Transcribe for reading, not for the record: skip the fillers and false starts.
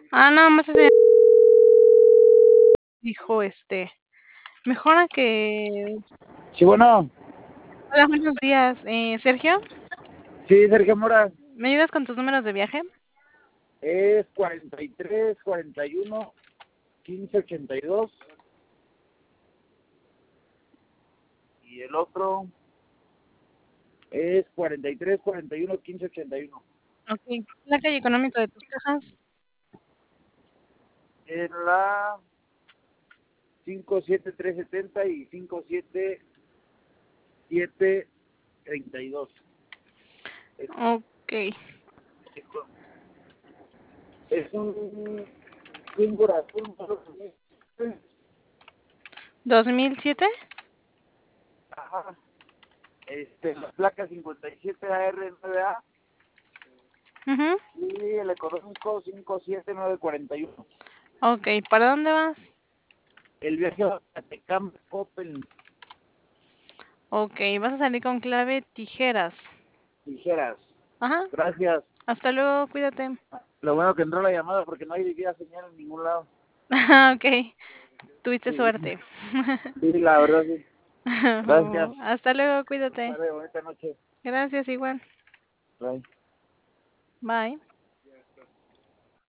Nada más ese dijo, mejora que Sí, bueno. hola, buenos días. Sergio, Sí, Sergio Mora. ¿me ayudas con tus números de viaje? Es 43, 41, 15, 82. Y el otro es 43, 41, 15, 81. Ok. La calle económico de tus cajas. Es la 57370 y 57732. Es, Ok. es un Twingo azul. ¿2007? Ajá. La placa 57AR9A Mhm. y el económico 57941. Ok. ¿Para dónde vas? El viaje a Tecam Open. Ok. Vas a salir con clave tijeras. Tijeras. Ajá. Gracias. Hasta luego, cuídate. Lo bueno que entró la llamada porque no hay vida señal en ningún lado. Ok. Tuviste Sí, suerte. sí, la verdad sí. Gracias. Hasta luego, cuídate. Vale, bonita noche. Gracias, igual. Bye. Bye.